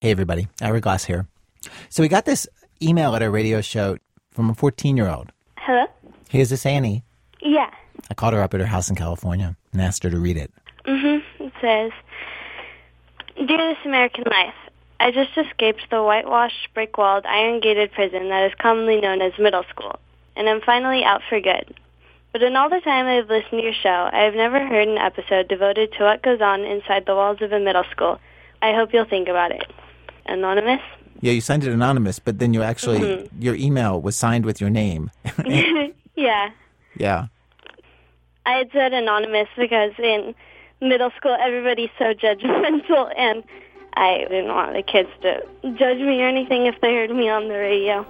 Hey, everybody. Ira Glass here. So we got this email at our radio show from a 14-year-old. Hello? Hey, is this Annie? Yeah. I called her up at her house in California and asked her to read it. It says, Dear This American Life, I just escaped the whitewashed, brick-walled, iron-gated prison that is commonly known as middle school, and I'm finally out for good. But in all the time I have listened to your show, I have never heard an episode devoted to what goes on inside the walls of a middle school. I hope you'll think about it. Anonymous? Yeah, you signed it anonymous, but then you actually, your email was signed with your name. Yeah. Yeah. I had said anonymous because in middle school everybody's so judgmental, and I didn't want the kids to judge me or anything if they heard me on the radio.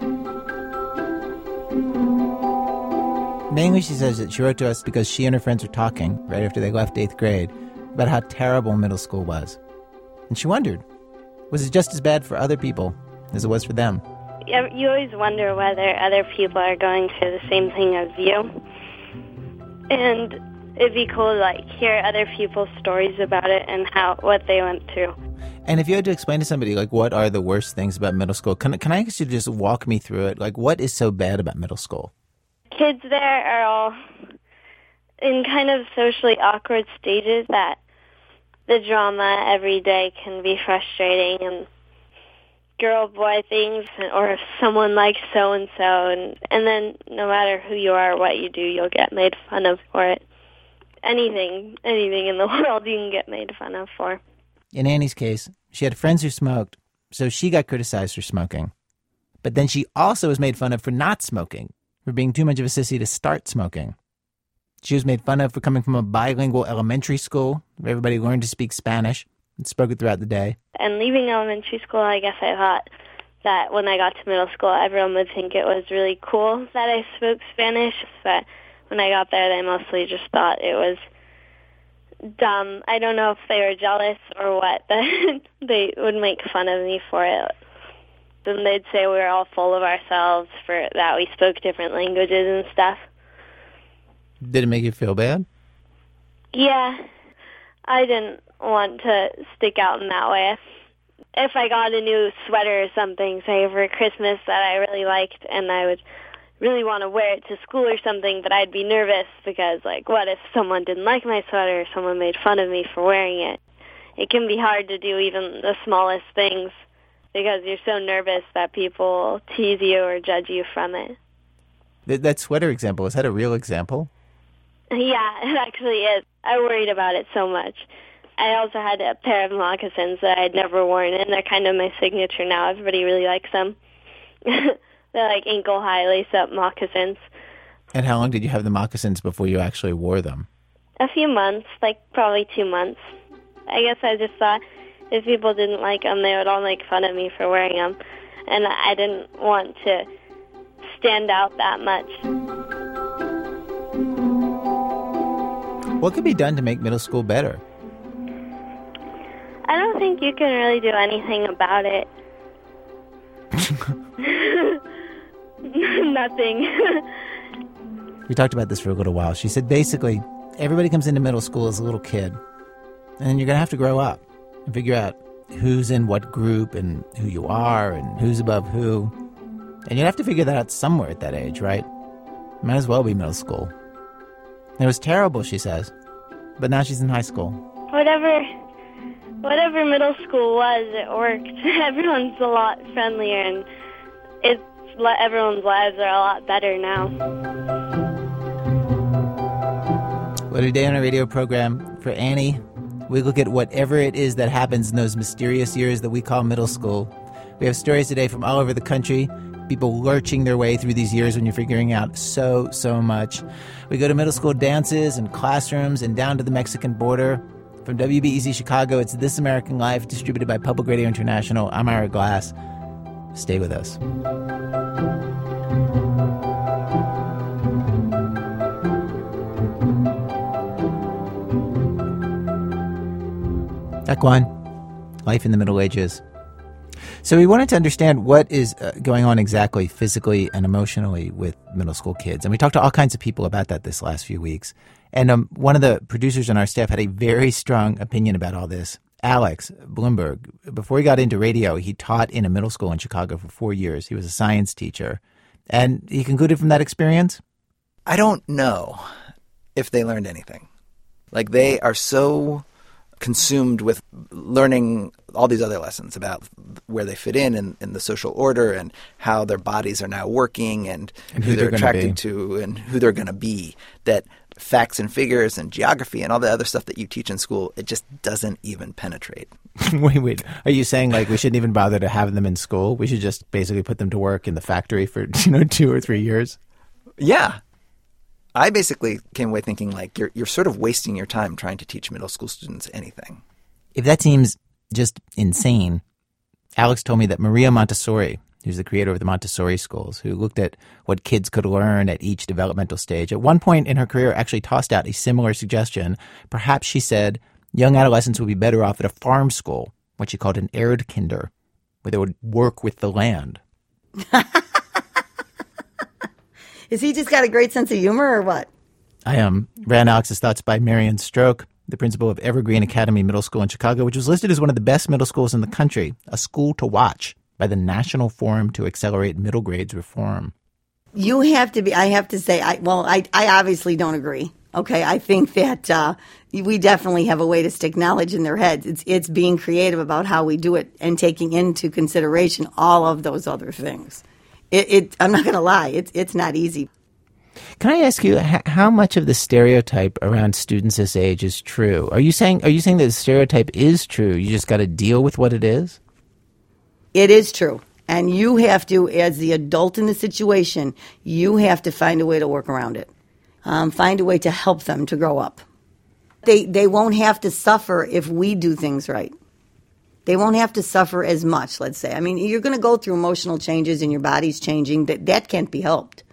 Mainly she says that she wrote to us because she and her friends were talking right after they left 8th grade about how terrible middle school was. And she wondered, was it just as bad for other people as it was for them? You always wonder whether other people are going through the same thing as you. And it'd be cool to hear other people's stories about it and what they went through. And if you had to explain to somebody, what are the worst things about middle school, can I ask you to just walk me through it? What is so bad about middle school? Kids there are all in kind of socially awkward stages that the drama every day can be frustrating, and girl-boy things, or if someone likes so-and-so, and then no matter who you are or what you do, you'll get made fun of for it. Anything in the world you can get made fun of for. In Annie's case, she had friends who smoked, so she got criticized for smoking. But then she also was made fun of for not smoking, for being too much of a sissy to start smoking. She was made fun of for coming from a bilingual elementary school where everybody learned to speak Spanish and spoke it throughout the day. And leaving elementary school, I guess I thought that when I got to middle school, everyone would think it was really cool that I spoke Spanish. But when I got there, they mostly just thought it was dumb. I don't know if they were jealous or what, but they would make fun of me for it. Then they'd say we were all full of ourselves for that we spoke different languages and stuff. Did it make you feel bad? Yeah. I didn't want to stick out in that way. If I got a new sweater or something, say for Christmas, that I really liked, and I would really want to wear it to school or something, but I'd be nervous because, what if someone didn't like my sweater or someone made fun of me for wearing it? It can be hard to do even the smallest things because you're so nervous that people tease you or judge you from it. That sweater example, is that a real example? Yeah, it actually is. I worried about it so much. I also had a pair of moccasins that I'd never worn, and they're kind of my signature now. Everybody really likes them. They're ankle-high lace-up moccasins. And how long did you have the moccasins before you actually wore them? A few months, probably 2 months. I guess I just thought if people didn't like them, they would all make fun of me for wearing them. And I didn't want to stand out that much. What could be done to make middle school better? I don't think you can really do anything about it. Nothing. We talked about this for a little while. She said basically everybody comes into middle school as a little kid, and then you're going to have to grow up and figure out who's in what group and who you are and who's above who. And you'd have to figure that out somewhere at that age, right? Might as well be middle school. It was terrible, she says, but now she's in high school. Whatever middle school was, it worked. Everyone's a lot friendlier, and everyone's lives are a lot better now. Well, today on our radio program for Annie, we look at whatever it is that happens in those mysterious years that we call middle school. We have stories today from all over the country, people lurching their way through these years when you're figuring out so much. We go to middle school dances and classrooms and down to the Mexican border. From WBEZ Chicago, it's This American Life, distributed by Public Radio International. I'm Ira Glass. Stay with us. Act 1, Life in the Middle Ages. So we wanted to understand what is going on exactly physically and emotionally with middle school kids. And we talked to all kinds of people about that this last few weeks. And one of the producers on our staff had a very strong opinion about all this. Alex Bloomberg, before he got into radio, he taught in a middle school in Chicago for 4 years. He was a science teacher. And he concluded from that experience? I don't know if they learned anything. Like, they are so consumed with learning all these other lessons about where they fit in the social order and how their bodies are now working and who they're attracted to and who they're going to be, that facts and figures and geography and all the other stuff that you teach in school, it just doesn't even penetrate. Wait. Are you saying, like, we shouldn't even bother to have them in school? We should just basically put them to work in the factory for, 2 or 3 years? Yeah. I basically came away thinking, like, you're sort of wasting your time trying to teach middle school students anything. If that seems just insane, Alex told me that Maria Montessori, who's the creator of the Montessori schools, who looked at what kids could learn at each developmental stage, at one point in her career actually tossed out a similar suggestion. Perhaps, she said, young adolescents would be better off at a farm school, what she called an Erdkinder, where they would work with the land. Is he just got a great sense of humor or what? I ran Alex's thoughts by Marion Stroke, the principal of Evergreen Academy Middle School in Chicago, which was listed as one of the best middle schools in the country, a school to watch by the National Forum to Accelerate Middle Grades Reform. You have to be, I have to say, I obviously don't agree. Okay, I think that we definitely have a way to stick knowledge in their heads. It's being creative about how we do it and taking into consideration all of those other things. I'm not going to lie, it's not easy. Can I ask you, how much of the stereotype around students this age is true? Are you saying that the stereotype is true? You just got to deal with what it is? It is true. And you have to, as the adult in the situation, you have to find a way to work around it. Find a way to help them to grow up. They won't have to suffer if we do things right. They won't have to suffer as much, let's say. I mean, you're going to go through emotional changes and your body's changing. That can't be helped.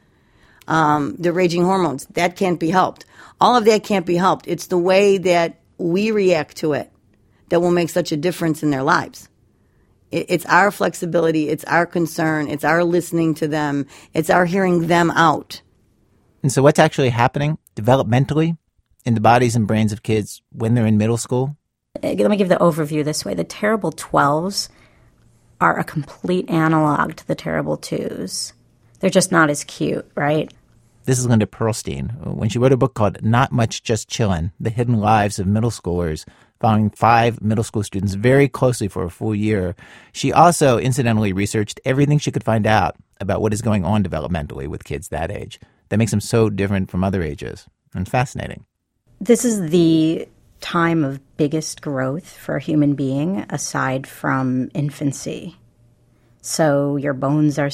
The raging hormones, that can't be helped. All of that can't be helped. It's the way that we react to it that will make such a difference in their lives. It's our flexibility. It's our concern. It's our listening to them. It's our hearing them out. And so what's actually happening developmentally in the bodies and brains of kids when they're in middle school? Let me give the overview this way. The terrible 12s are a complete analog to the terrible 2s. They're just not as cute, right? This is Linda Perlstein. When she wrote a book called Not Much Just Chillin', The Hidden Lives of Middle Schoolers, following 5 middle school students very closely for a full year, she also incidentally researched everything she could find out about what is going on developmentally with kids that age that makes them so different from other ages, and fascinating. This is the time of biggest growth for a human being aside from infancy. So your bones are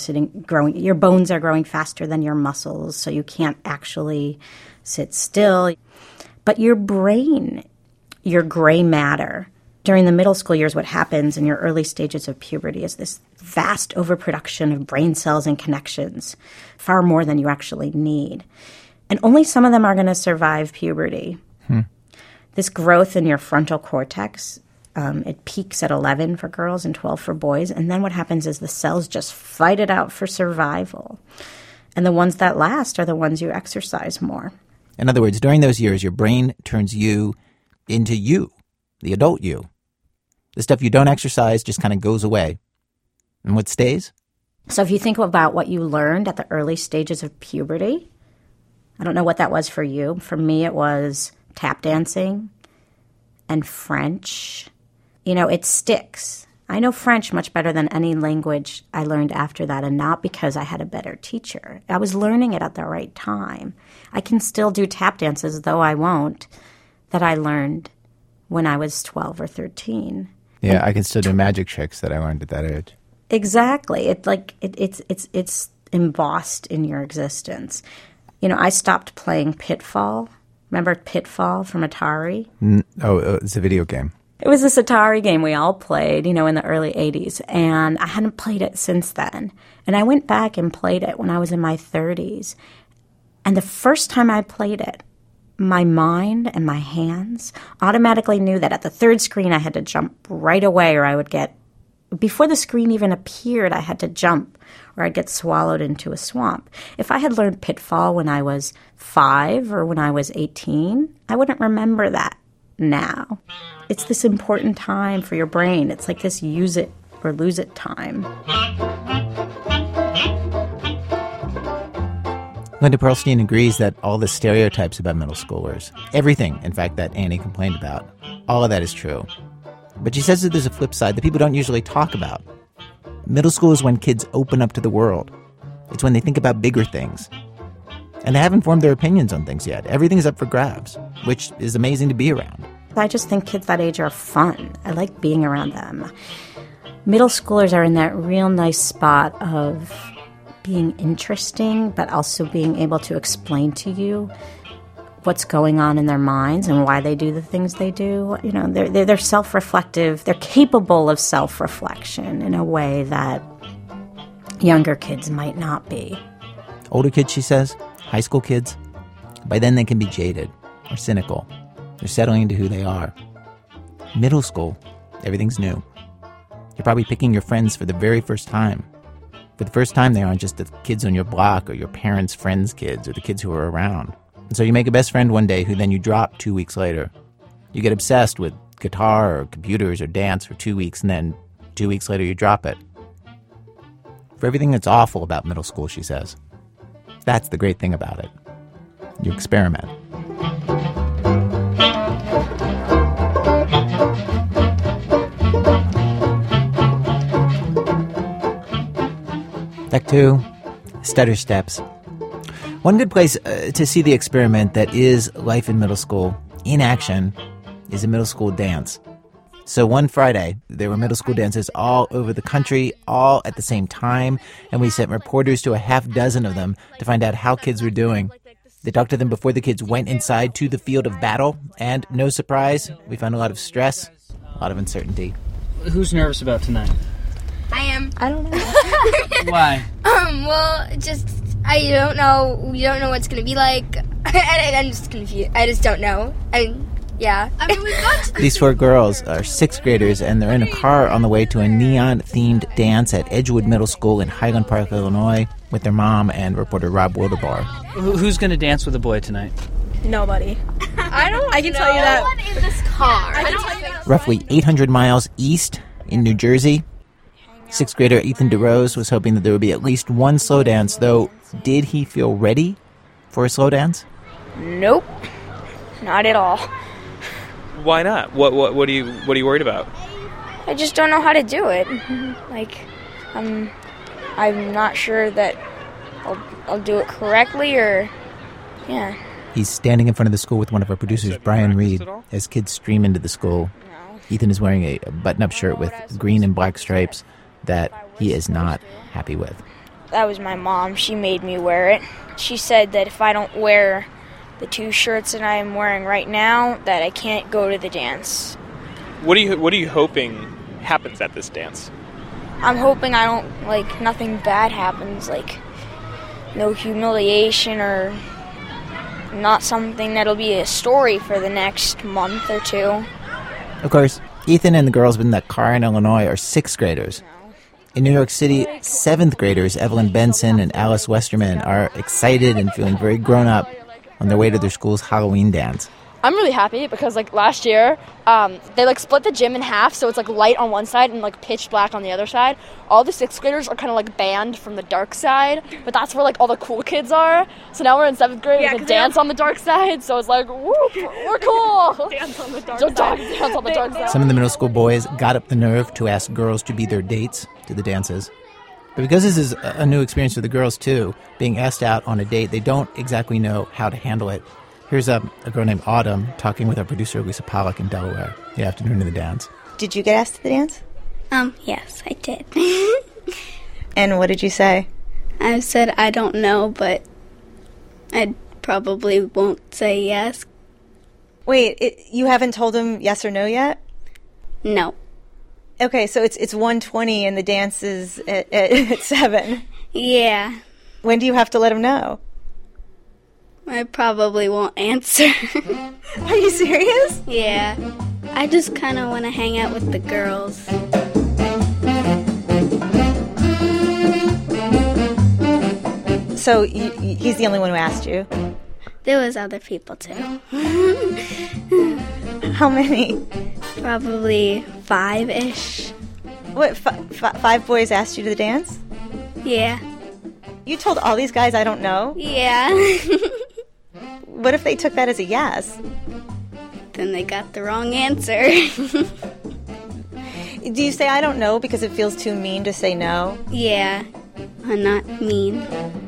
growing faster than your muscles, so you can't actually sit still. But your brain, your gray matter, during the middle school years, what happens in your early stages of puberty is this vast overproduction of brain cells and connections, far more than you actually need. And only some of them are going to survive puberty. This growth in your frontal cortex, it peaks at 11 for girls and 12 for boys. And then what happens is the cells just fight it out for survival. And the ones that last are the ones you exercise more. In other words, during those years, your brain turns you into you, the adult you. The stuff you don't exercise just kind of goes away. And what stays? So if you think about what you learned at the early stages of puberty, I don't know what that was for you. For me, it was tap dancing and French. You know, it sticks. I know French much better than any language I learned after that, and not because I had a better teacher. I was learning it at the right time. I can still do tap dances, though I won't, that I learned when I was 12 or 13. Yeah, I can still do magic tricks that I learned at that age. Exactly. It's embossed in your existence. You know, I stopped playing Pitfall. Remember Pitfall from Atari? It's a video game. It was this Atari game we all played, you know, in the early 80s, and I hadn't played it since then. And I went back and played it when I was in my 30s. And the first time I played it, my mind and my hands automatically knew that at the third screen I had to jump right away, or I would get, before the screen even appeared, I had to jump or I'd get swallowed into a swamp. If I had learned Pitfall when I was 5 or when I was 18, I wouldn't remember that now. it's this important time for your brain. It's like this use it or lose it time. Linda Pearlstein agrees that all the stereotypes about middle schoolers, everything, in fact, that Annie complained about, all of that is true. But she says that there's a flip side that people don't usually talk about. Middle school is when kids open up to the world. It's when they think about bigger things. And they haven't formed their opinions on things yet. Everything's up for grabs, which is amazing to be around. I just think kids that age are fun. I like being around them. Middle schoolers are in that real nice spot of being interesting, but also being able to explain to you what's going on in their minds and why they do the things they do. You know, they're self-reflective. They're capable of self-reflection in a way that younger kids might not be. Older kids, she says, high school kids, by then they can be jaded or cynical. They're settling into who they are. Middle school, everything's new. You're probably picking your friends for the very first time. For the first time, they aren't just the kids on your block or your parents' friends' kids or the kids who are around. And so you make a best friend one day who then you drop 2 weeks later. You get obsessed with guitar or computers or dance for 2 weeks, and then 2 weeks later you drop it. For everything that's awful about middle school, she says, that's the great thing about it. You experiment. Act 2, stutter steps. One good place to see the experiment that is life in middle school in action is a middle school dance. So one Friday, there were middle school dances all over the country, all at the same time, and we sent reporters to a half dozen of them to find out how kids were doing. They talked to them before the kids went inside to the field of battle, and no surprise, we found a lot of stress, a lot of uncertainty. Who's nervous about tonight? I am. I don't know. Why? Well, just, I don't know. We don't know what's going to be like. I'm just confused. I just don't know. Yeah. We've got to These 4 girls are 6th graders, and they're in a car on the way to a neon-themed dance at Edgewood Middle School in Highland Park, Illinois, with their mom and reporter Rob Wildebar. Who's going to dance with a boy tonight? Nobody. I can tell you that. No one in this car. I can tell you that. Roughly 800 miles east in New Jersey, 6th grader Ethan DeRose was hoping that there would be at least one slow dance, though did he feel ready for a slow dance? Nope. Not at all. Why not? What are you worried about? I just don't know how to do it. I'm not sure that I'll do it correctly or, yeah. He's standing in front of the school with one of our producers, Brian Reed, as kids stream into the school. Ethan is wearing a button-up shirt with green and black stripes that he is not happy with. That was my mom. She made me wear it. She said that if I don't wear the 2 shirts that I'm wearing right now, that I can't go to the dance. What are you hoping happens at this dance? I'm hoping nothing bad happens, no humiliation or not something that'll be a story for the next month or 2. Of course, Ethan and the girls in that car in Illinois are 6th graders. In New York City, 7th graders Evelyn Benson and Alice Westerman are excited and feeling very grown up on their way to their school's Halloween dance. I'm really happy because last year they split the gym in half, so it's light on one side and pitch black on the other side. All the 6th graders are kind of banned from the dark side, but that's where all the cool kids are. So now we're in 7th grade and we can dance on the dark side, so it's whoop, we're cool. Dance on the dark side. Dance on the dark side. Some of the middle school boys got up the nerve to ask girls to be their dates to the dances. But because this is a new experience for the girls too, being asked out on a date, they don't exactly know how to handle it. Here's a girl named Autumn talking with our producer, Lisa Pollack, in Delaware the afternoon of the dance. Did you get asked to the dance? Yes, I did. And what did you say? I said I don't know, but I probably won't say yes. Wait, you haven't told him yes or no yet? No. Okay, so it's 1:20 and the dance is at 7. Yeah. When do you have to let him know? I probably won't answer. Are you serious? Yeah. I just kind of want to hang out with the girls. So he's the only one who asked you? There was other people too. How many? Probably 5-ish. What, 5 boys asked you to dance? Yeah. You told all these guys I don't know? Yeah. What if they took that as a yes? Then they got the wrong answer. Do you say I don't know because it feels too mean to say no? Yeah. I'm not mean.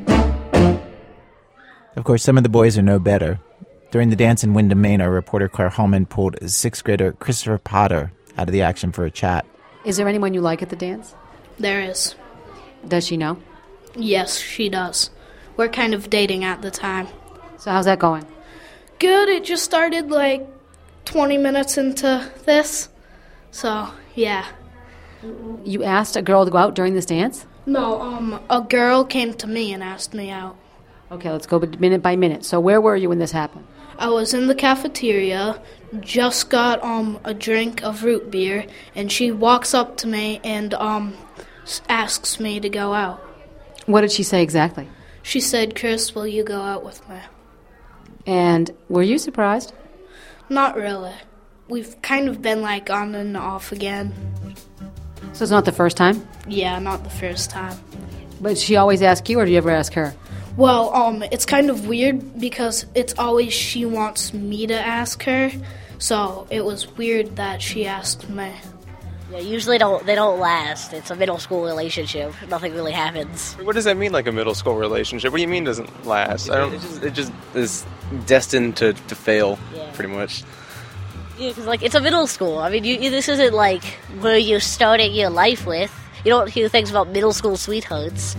Of course, some of the boys are no better. During the dance in Windham, Maine, our reporter Claire Holman pulled 6th grader Christopher Potter out of the action for a chat. Is there anyone you like at the dance? There is. Does she know? Yes, she does. We're kind of dating at the time. So how's that going? Good. It just started like 20 minutes into this. So, yeah. You asked a girl to go out during this dance? No, a girl came to me and asked me out. Okay, let's go minute by minute. So where were you when this happened? I was in the cafeteria, just got a drink of root beer, and she walks up to me and asks me to go out. What did she say exactly? She said, "Chris, will you go out with me?" And were you surprised? Not really. We've kind of been like on and off again. So it's not the first time? Yeah, not the first time. But she always asks you, or do you ever ask her? Well, it's kind of weird because it's always she wants me to ask her, so it was weird that she asked me. Yeah, usually they don't last. It's a middle school relationship. Nothing really happens. What does that mean, like a middle school relationship? What do you mean doesn't last? It just is destined to fail, pretty much. Yeah, because it's a middle school. I mean, this isn't like where you're starting your life with. You don't hear things about middle school sweethearts.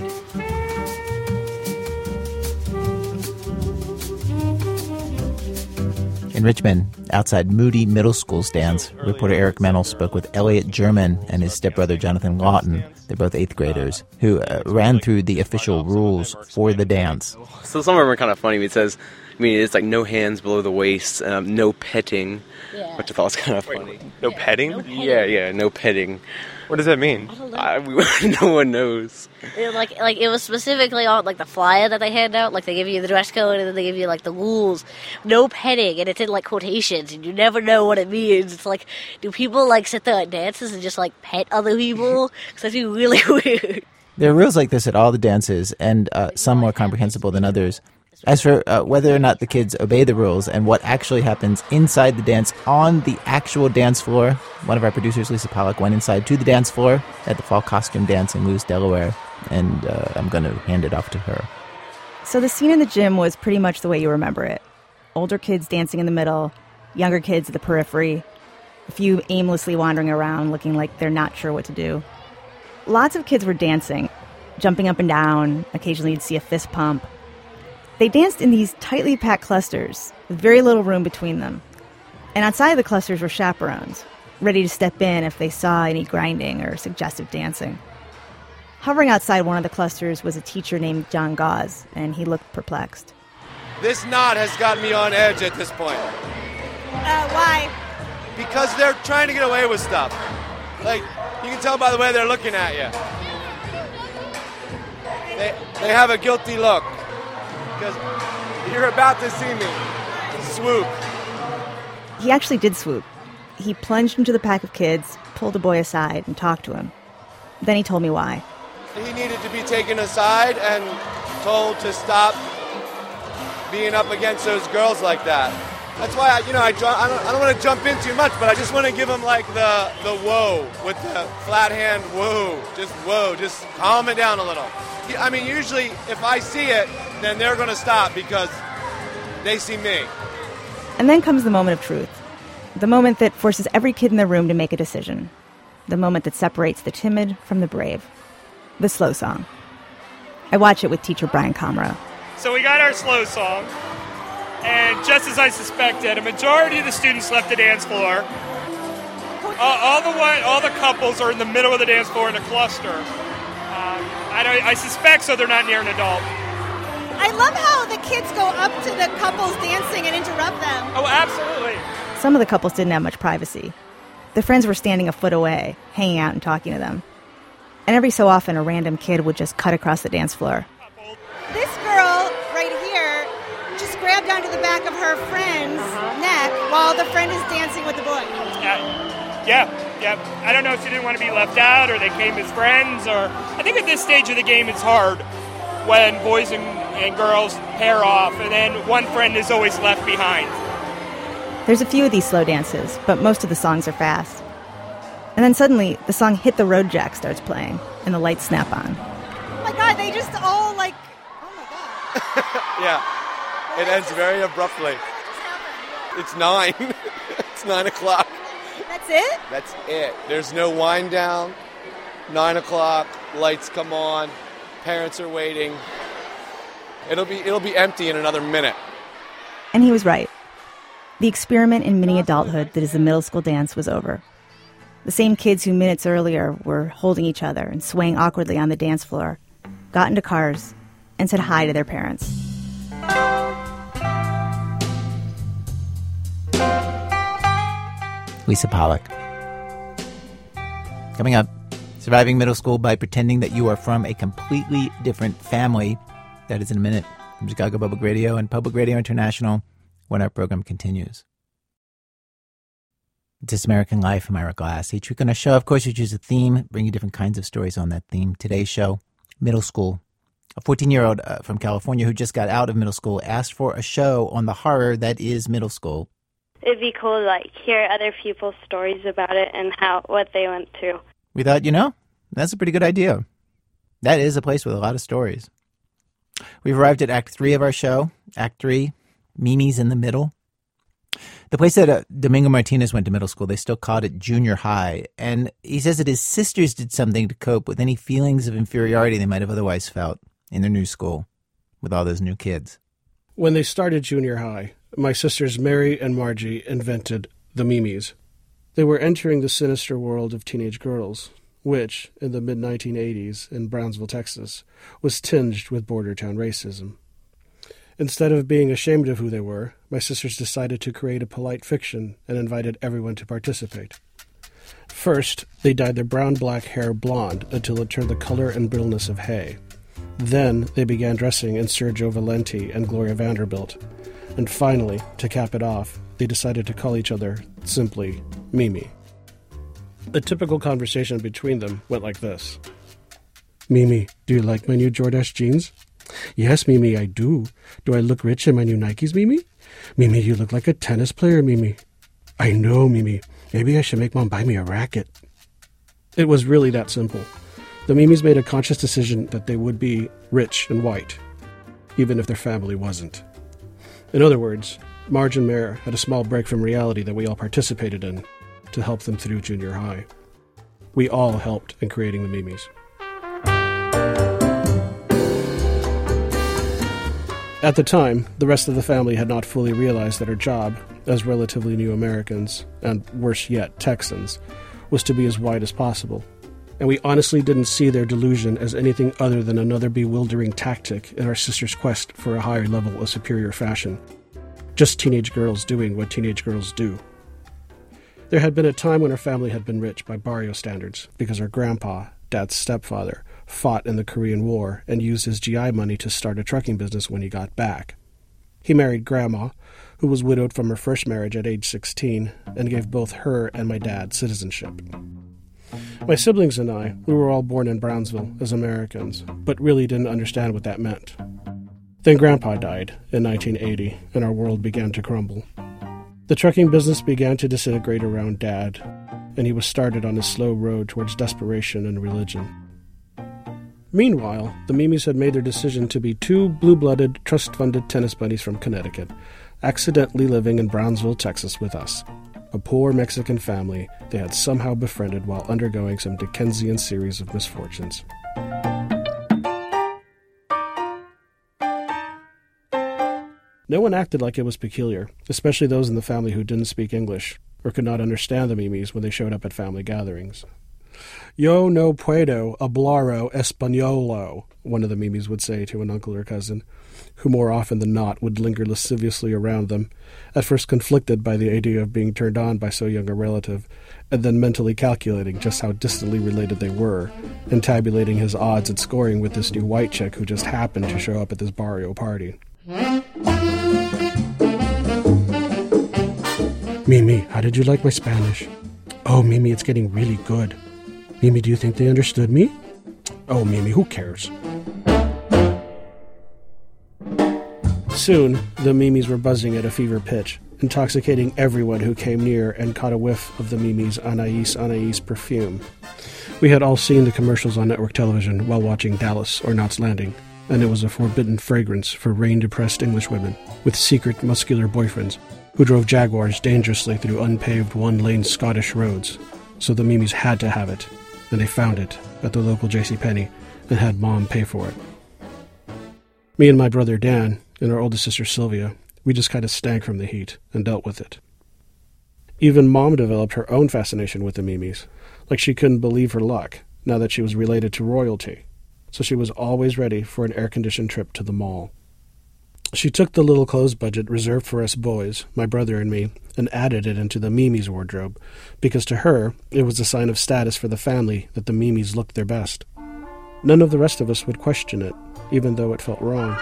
In Richmond, outside Moody Middle School stands, reporter Eric Mennel spoke with Elliot German and his stepbrother Jonathan Lawton. They're both 8th graders, who ran through the official rules for the dance. So some of them are kind of funny. It says, it's like no hands below the waist, no petting, which I thought was kind of funny. No petting? Yeah, no petting. What does that mean? No one knows. Like it was specifically on the flyer that they hand out. Like they give you the dress code and then they give you the rules. No petting, and it's in quotations, and you never know what it means. It's like, do people sit there at dances and just pet other people? Because that'd be really weird. There are rules like this at all the dances, and some more comprehensible than others. As for whether or not the kids obey the rules and what actually happens inside the dance on the actual dance floor, one of our producers, Lisa Pollock, went inside to the dance floor at the fall costume dance in Lewes, Delaware, and I'm going to hand it off to her. So the scene in the gym was pretty much the way you remember it. Older kids dancing in the middle, younger kids at the periphery, a few aimlessly wandering around looking like they're not sure what to do. Lots of kids were dancing, jumping up and down. Occasionally you'd see a fist pump. They danced in these tightly packed clusters with very little room between them. And outside the clusters were chaperones, ready to step in if they saw any grinding or suggestive dancing. Hovering outside one of the clusters was a teacher named John Gauze, and he looked perplexed. This knot has got me on edge at this point. Why? Because they're trying to get away with stuff. You can tell by the way they're looking at you. They have a guilty look. Because you're about to see me swoop. He actually did swoop. He plunged into the pack of kids, pulled a boy aside, and talked to him. Then he told me why. He needed to be taken aside and told to stop being up against those girls like that. That's why I don't want to jump in too much, but I just want to give him the whoa with the flat hand whoa, just calm it down a little. I mean, usually if I see it, then they're going to stop because they see me. And then comes the moment of truth. The moment that forces every kid in the room to make a decision. The moment that separates the timid from the brave. The slow song. I watch it with teacher Brian Comroe. So we got our slow song, and just as I suspected, a majority of the students left the dance floor. All the couples are in the middle of the dance floor in a cluster. I suspect so they're not near an adult. I love how the kids go up to the couples dancing and interrupt them. Oh, absolutely. Some of the couples didn't have much privacy. Their friends were standing a foot away, hanging out and talking to them. And every so often, a random kid would just cut across the dance floor. This girl right here just grabbed onto the back of her friend's neck while the friend is dancing with the boy. Yeah. I don't know if she didn't want to be left out or they came as friends, or I think at this stage of the game it's hard when boys and girls pair off and then one friend is always left behind. There's a few of these slow dances, but most of the songs are fast. And then suddenly, the song Hit the Road Jack starts playing, and the lights snap on. Oh my God, they just all like, oh my God. Yeah, it ends very abruptly. It's 9. It's 9 o'clock. That's it? That's it. There's no wind down. 9 o'clock, lights come on, parents are waiting. It'll be empty in another minute. And he was right. The experiment in mini adulthood that is the middle school dance was over. The same kids who minutes earlier were holding each other and swaying awkwardly on the dance floor got into cars and said hi to their parents. Lisa Pollak. Coming up, surviving middle school by pretending that you are from a completely different family. That is in a minute from Chicago Public Radio and Public Radio International when our program continues. This American Life, I'm Ira Glass. Each week on our show, of course, we choose a theme, bring you different kinds of stories on that theme. Today's show, middle school. A 14-year-old from California who just got out of middle school asked for a show on the horror that is middle school. It'd be cool to hear other people's stories about it and what they went through. We thought, that's a pretty good idea. That is a place with a lot of stories. We've arrived at Act 3 of our show. Act 3, Mimi's in the Middle. The place that Domingo Martinez went to middle school, they still called it junior high. And he says that his sisters did something to cope with any feelings of inferiority they might have otherwise felt in their new school with all those new kids. When they started junior high, my sisters Mary and Margie invented the Mimis. They were entering the sinister world of teenage girls, which, in the mid-1980s in Brownsville, Texas, was tinged with border town racism. Instead of being ashamed of who they were, my sisters decided to create a polite fiction and invited everyone to participate. First, they dyed their brown-black hair blonde until it turned the color and brittleness of hay. Then, they began dressing in Sergio Valenti and Gloria Vanderbilt. And finally, to cap it off, they decided to call each other simply Mimi. A typical conversation between them went like this. Mimi, do you like my new Jordache jeans? Yes, Mimi, I do. Do I look rich in my new Nikes, Mimi? Mimi, you look like a tennis player, Mimi. I know, Mimi. Maybe I should make Mom buy me a racket. It was really that simple. The Mimis made a conscious decision that they would be rich and white, even if their family wasn't. In other words, Marge and Mare had a small break from reality that we all participated in to help them through junior high. We all helped in creating the Mimis. At the time, the rest of the family had not fully realized that our job, as relatively new Americans, and worse yet, Texans, was to be as white as possible. And we honestly didn't see their delusion as anything other than another bewildering tactic in our sisters' quest for a higher level of superior fashion. Just teenage girls doing what teenage girls do. There had been a time when our family had been rich by barrio standards because our grandpa, Dad's stepfather, fought in the Korean War and used his GI money to start a trucking business when he got back. He married Grandma, who was widowed from her first marriage at age 16, and gave both her and my dad citizenship. My siblings and I, we were all born in Brownsville as Americans, but really didn't understand what that meant. Then Grandpa died in 1980, and our world began to crumble. The trucking business began to disintegrate around Dad, and he was started on his slow road towards desperation and religion. Meanwhile, the Mimis had made their decision to be two blue-blooded, trust-funded tennis buddies from Connecticut, accidentally living in Brownsville, Texas with us. A poor Mexican family they had somehow befriended while undergoing some Dickensian series of misfortunes. No one acted like it was peculiar, especially those in the family who didn't speak English or could not understand the Mimis when they showed up at family gatherings. Yo no puedo hablar españolo, one of the Mimis would say to an uncle or cousin, who more often than not would linger lasciviously around them, at first conflicted by the idea of being turned on by so young a relative, and then mentally calculating just how distantly related they were, and tabulating his odds at scoring with this new white chick who just happened to show up at this barrio party. Mimi, how did you like my Spanish? Oh, Mimi, it's getting really good. Mimi, do you think they understood me? Oh, Mimi, who cares? Soon, the Mimis were buzzing at a fever pitch, intoxicating everyone who came near and caught a whiff of the Mimi's Anais Anais perfume. We had all seen the commercials on network television while watching Dallas or Knots Landing, and it was a forbidden fragrance for rain-depressed English women with secret muscular boyfriends who drove Jaguars dangerously through unpaved one-lane Scottish roads. So the Mimis had to have it, and they found it at the local JCPenney and had Mom pay for it. Me and my brother Dan and our oldest sister Sylvia, we just kind of stank from the heat and dealt with it. Even Mom developed her own fascination with the Mimis, like she couldn't believe her luck now that she was related to royalty, so she was always ready for an air-conditioned trip to the mall. She took the little clothes budget reserved for us boys, my brother and me, and added it into the Mimi's wardrobe, because to her it was a sign of status for the family that the Mimis looked their best. None of the rest of us would question it, even though it felt wrong.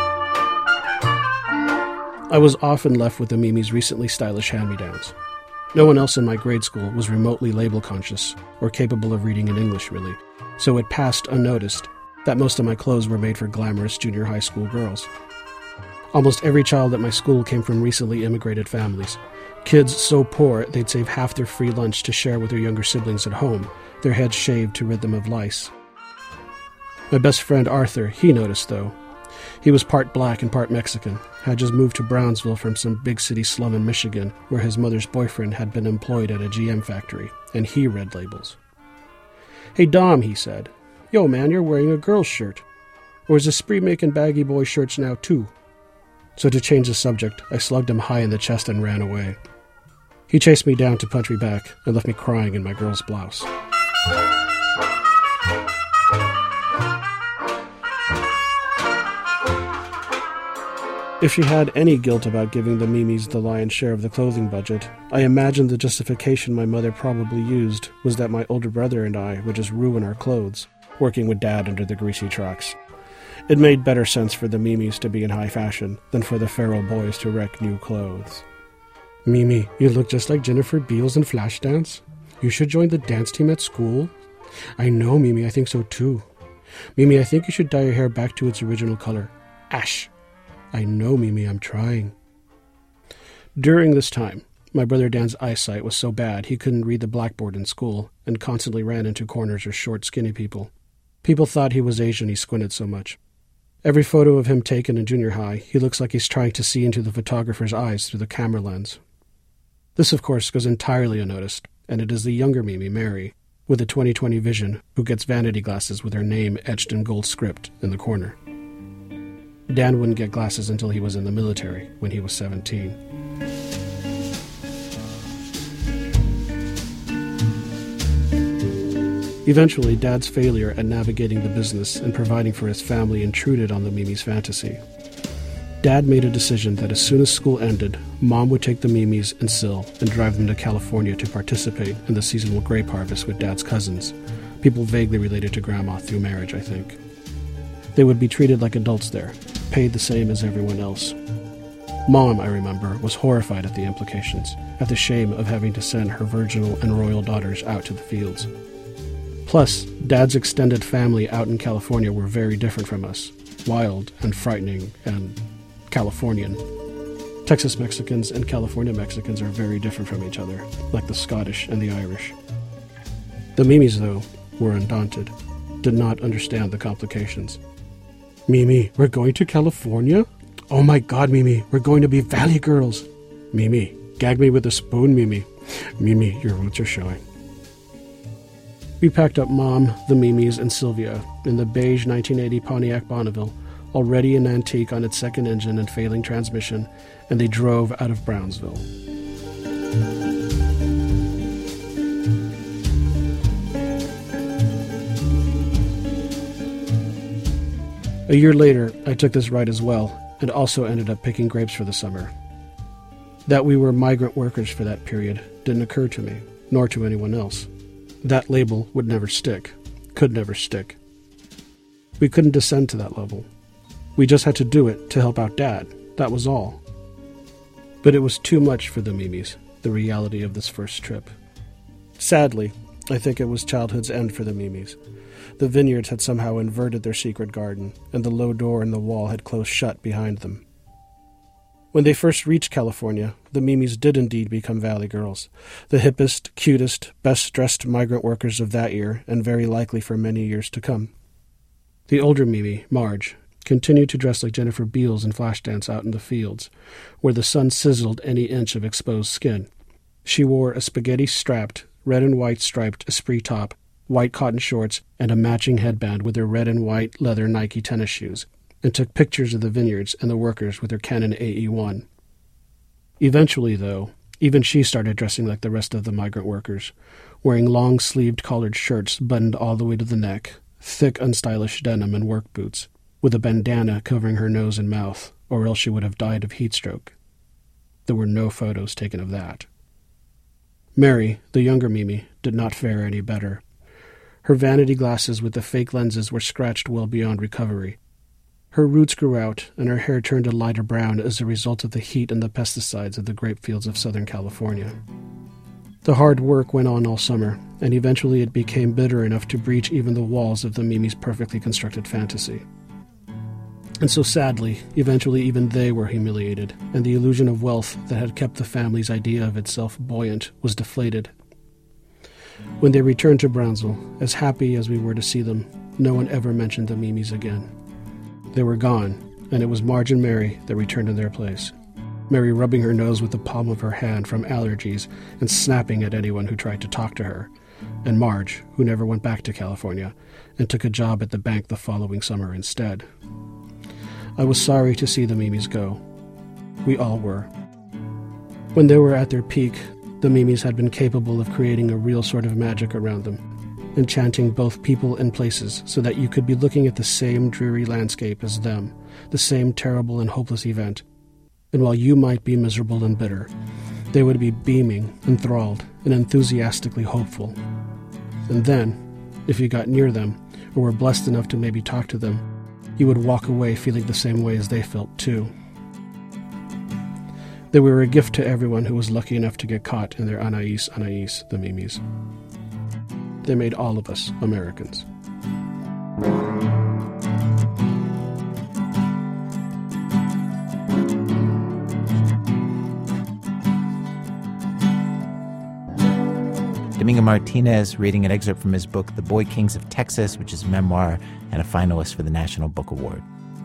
I was often left with the Mimi's recently stylish hand-me-downs. No one else in my grade school was remotely label-conscious or capable of reading in English, really, so it passed unnoticed that most of my clothes were made for glamorous junior high school girls. Almost every child at my school came from recently immigrated families. Kids so poor they'd save half their free lunch to share with their younger siblings at home, their heads shaved to rid them of lice. My best friend Arthur, he noticed, though. He was part black and part Mexican, had just moved to Brownsville from some big city slum in Michigan where his mother's boyfriend had been employed at a GM factory, and he read labels. "Hey Dom," he said, "Yo man, you're wearing a girl's shirt. Or is Esprit making baggy boy shirts now too?" So to change the subject, I slugged him high in the chest and ran away. He chased me down to punch me back and left me crying in my girl's blouse. If she had any guilt about giving the Mimis the lion's share of the clothing budget, I imagine the justification my mother probably used was that my older brother and I would just ruin our clothes, working with Dad under the greasy trucks. It made better sense for the Mimis to be in high fashion than for the feral boys to wreck new clothes. "Mimi, you look just like Jennifer Beals in Flashdance. You should join the dance team at school." "I know, Mimi, I think so too." "Mimi, I think you should dye your hair back to its original color. Ash." "I know, Mimi, I'm trying." During this time, my brother Dan's eyesight was so bad he couldn't read the blackboard in school and constantly ran into corners or short, skinny people. People thought he was Asian, he squinted so much. Every photo of him taken in junior high, he looks like he's trying to see into the photographer's eyes through the camera lens. This, of course, goes entirely unnoticed, and it is the younger Mimi, Mary, with a 20/20 vision, who gets vanity glasses with her name etched in gold script in the corner. Dan wouldn't get glasses until he was in the military, when he was 17. Eventually, Dad's failure at navigating the business and providing for his family intruded on the Mimi's fantasy. Dad made a decision that as soon as school ended, Mom would take the Mimis and Syl and drive them to California to participate in the seasonal grape harvest with Dad's cousins, people vaguely related to Grandma through marriage, I think. They would be treated like adults there, paid the same as everyone else. Mom, I remember, was horrified at the implications, at the shame of having to send her virginal and royal daughters out to the fields. Plus, Dad's extended family out in California were very different from us, wild and frightening and Californian. Texas Mexicans and California Mexicans are very different from each other, like the Scottish and the Irish. The Mimis, though, were undaunted, did not understand the complications. "Mimi, we're going to California? Oh my God, Mimi, we're going to be Valley Girls. Mimi, gag me with a spoon, Mimi. Mimi, your roots are showing." We packed up Mom, the Mimis, and Sylvia in the beige 1980 Pontiac Bonneville, already an antique on its second engine and failing transmission, and they drove out of Brownsville. A year later, I took this ride as well, and also ended up picking grapes for the summer. That we were migrant workers for that period didn't occur to me, nor to anyone else. That label would never stick, could never stick. We couldn't descend to that level. We just had to do it to help out Dad, that was all. But it was too much for the Mimis, the reality of this first trip. Sadly, I think it was childhood's end for the Mimis. The vineyards had somehow inverted their secret garden, and the low door in the wall had closed shut behind them. When they first reached California, the Mimis did indeed become Valley Girls, the hippest, cutest, best-dressed migrant workers of that year, and very likely for many years to come. The older Mimi, Marge, continued to dress like Jennifer Beals in Flashdance out in the fields, where the sun sizzled any inch of exposed skin. She wore a spaghetti-strapped, red and white striped Esprit top, white cotton shorts, and a matching headband with her red and white leather Nike tennis shoes, and took pictures of the vineyards and the workers with her Canon AE-1. Eventually, though, even she started dressing like the rest of the migrant workers, wearing long-sleeved collared shirts buttoned all the way to the neck, thick, unstylish denim and work boots, with a bandana covering her nose and mouth, or else she would have died of heat stroke. There were no photos taken of that. Mary, the younger Mimi, did not fare any better. Her vanity glasses with the fake lenses were scratched well beyond recovery. Her roots grew out, and her hair turned a lighter brown as a result of the heat and the pesticides of the grape fields of Southern California. The hard work went on all summer, and eventually it became bitter enough to breach even the walls of the Mimi's perfectly constructed fantasy. And so sadly, eventually even they were humiliated, and the illusion of wealth that had kept the family's idea of itself buoyant was deflated. When they returned to Brownsville, as happy as we were to see them, no one ever mentioned the Mimis again. They were gone, and it was Marge and Mary that returned in their place. Mary rubbing her nose with the palm of her hand from allergies and snapping at anyone who tried to talk to her, and Marge, who never went back to California and took a job at the bank the following summer instead. I was sorry to see the Mimis go. We all were. When they were at their peak, the Mimis had been capable of creating a real sort of magic around them, enchanting both people and places so that you could be looking at the same dreary landscape as them, the same terrible and hopeless event. And while you might be miserable and bitter, they would be beaming, enthralled, and enthusiastically hopeful. And then, if you got near them, or were blessed enough to maybe talk to them, you would walk away feeling the same way as they felt too. They were a gift to everyone who was lucky enough to get caught in their Anais, the Mimis. They made all of us Americans. Domingo Martinez reading an excerpt from his book, The Boy Kings of Texas, which is a memoir and a finalist for the National Book Award.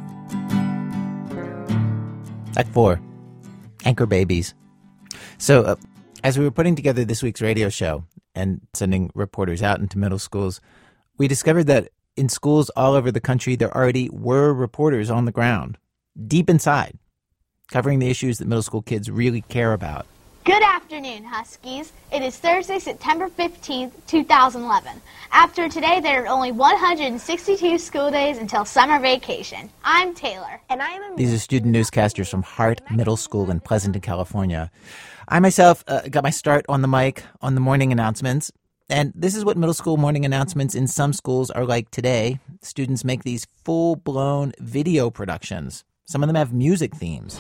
Act 4, Anchor Babies. So, as we were putting together this week's radio show and sending reporters out into middle schools, we discovered that in schools all over the country, there already were reporters on the ground, deep inside, covering the issues that middle school kids really care about. Good afternoon, Huskies. It is Thursday, September 15th, 2011. After today, there are only 162 school days until summer vacation. I'm Taylor, and I am These are student newscasters from Hart Middle School in Pleasanton, California. I myself got my start on the mic on the morning announcements, and this is what middle school morning announcements in some schools are like today. Students make these full-blown video productions. Some of them have music themes.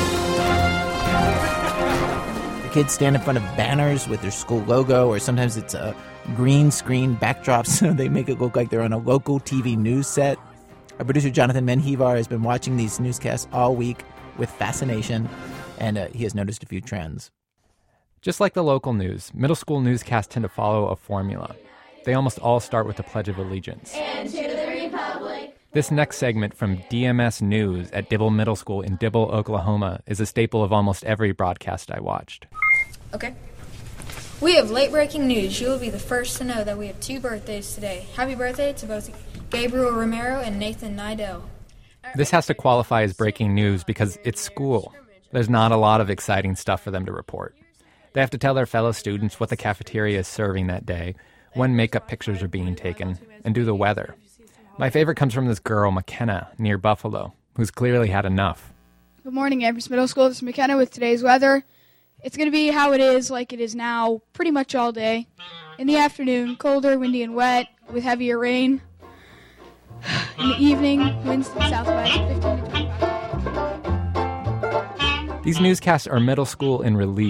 Kids stand in front of banners with their school logo, or sometimes it's a green screen backdrop, so they make it look like they're on a local TV news set. Our producer, Jonathan Menjivar, has been watching these newscasts all week with fascination, and he has noticed a few trends. Just like the local news, middle school newscasts tend to follow a formula. They almost all start with the Pledge of Allegiance. And to the Republic. This next segment from DMS News at Dibble Middle School in Dibble, Oklahoma, is a staple of almost every broadcast I watched. Okay. We have late-breaking news. You will be the first to know that we have 2 birthdays today. Happy birthday to both Gabriel Romero and Nathan Nidell. This has to qualify as breaking news because it's school. There's not a lot of exciting stuff for them to report. They have to tell their fellow students what the cafeteria is serving that day, when makeup pictures are being taken, and do the weather. My favorite comes from this girl, McKenna, near Buffalo, who's clearly had enough. Good morning, Amherst Middle School. This is McKenna with today's weather. It's going to be how it is, like it is now, pretty much all day. In the afternoon, colder, windy, and wet, with heavier rain. In the evening, winds to the southwest, 15 to 25. These newscasts are middle school in relief,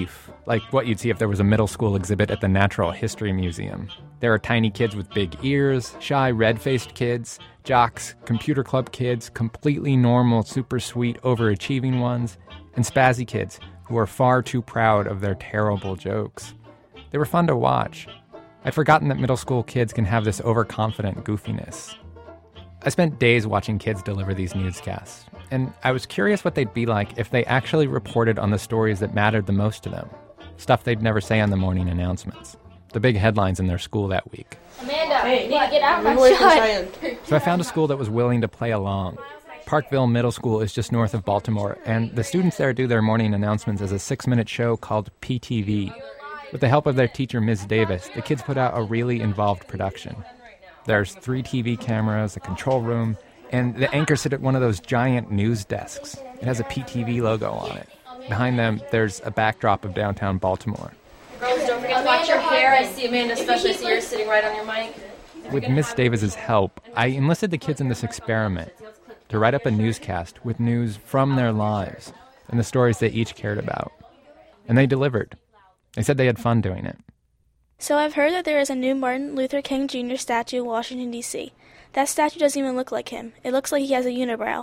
like what you'd see if there was a middle school exhibit at the Natural History Museum. There are tiny kids with big ears, shy red-faced kids, jocks, computer club kids, completely normal, super sweet, overachieving ones, and spazzy kids who are far too proud of their terrible jokes. They were fun to watch. I'd forgotten that middle school kids can have this overconfident goofiness. I spent days watching kids deliver these newscasts, and I was curious what they'd be like if they actually reported on the stories that mattered the most to them, stuff they'd never say on the morning announcements, the big headlines in their school that week. Amanda, you need to get out of my shot. So I found a school that was willing to play along. Parkville Middle School is just north of Baltimore, and the students there do their morning announcements as a 6-minute show called PTV. With the help of their teacher, Ms. Davis, the kids put out a really involved production. There's 3 TV cameras, a control room, and the anchors sit at one of those giant news desks. It has a PTV logo on it. Behind them, there's a backdrop of downtown Baltimore. Girls, don't forget to watch your hair. I see Amanda, especially see you're sitting right on your mic. With Miss Davis's help, I enlisted the kids in this experiment to write up a newscast with news from their lives and the stories they each cared about. And they delivered. They said they had fun doing it. So I've heard that there is a new Martin Luther King Jr. statue in Washington, D.C. That statue doesn't even look like him. It looks like he has a unibrow.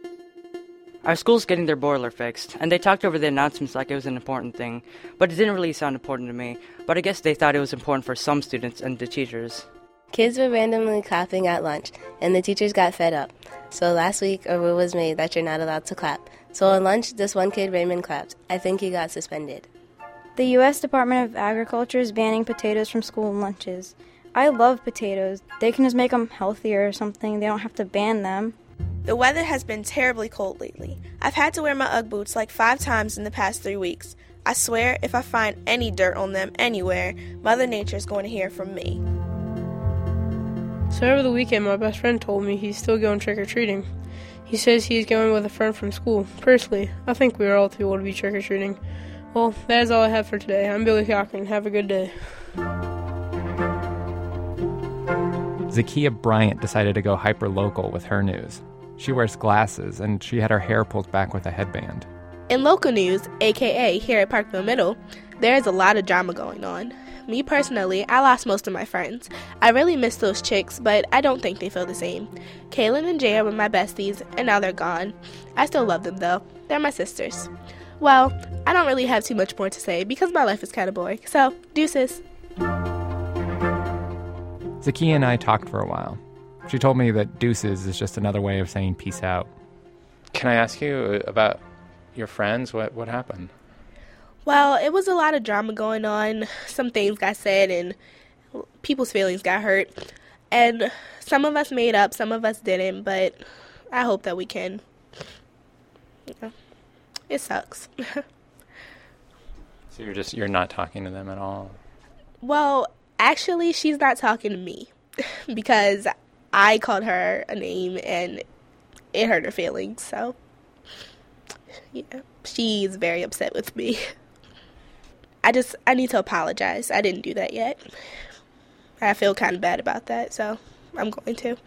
Our school's getting their boiler fixed, and they talked over the announcements like it was an important thing, but it didn't really sound important to me. But I guess they thought it was important for some students and the teachers. Kids were randomly clapping at lunch, and the teachers got fed up. So last week, a rule was made that you're not allowed to clap. So on lunch, this one kid, Raymond, clapped. I think he got suspended. The U.S. Department of Agriculture is banning potatoes from school lunches. I love potatoes. They can just make them healthier or something. They don't have to ban them. The weather has been terribly cold lately. I've had to wear my Ugg boots like 5 times in the past 3 weeks. I swear, if I find any dirt on them anywhere, Mother Nature's going to hear from me. So over the weekend, my best friend told me he's still going trick-or-treating. He says he's going with a friend from school. Personally, I think we are all too old to be trick-or-treating. Well, that is all I have for today. I'm Billy Cochran. Have a good day. Zakiya Bryant decided to go hyper-local with her news. She wears glasses, and she had her hair pulled back with a headband. In local news, a.k.a. here at Parkville Middle, there is a lot of drama going on. Me personally, I lost most of my friends. I really miss those chicks, but I don't think they feel the same. Kaylin and Jaya were my besties, and now they're gone. I still love them, though. They're my sisters. Well, I don't really have too much more to say because my life is kind of boring. So, deuces. Zakiya and I talked for a while. She told me that deuces is just another way of saying peace out. Can I ask you about your friends? What happened? Well, it was a lot of drama going on. Some things got said and people's feelings got hurt. And some of us made up, some of us didn't, but I hope that we can. It sucks. So you're not talking to them at all? Well, actually, she's not talking to me because I called her a name and it hurt her feelings. So, yeah, she's very upset with me. I need to apologize. I didn't do that yet. I feel kind of bad about that, so I'm going to.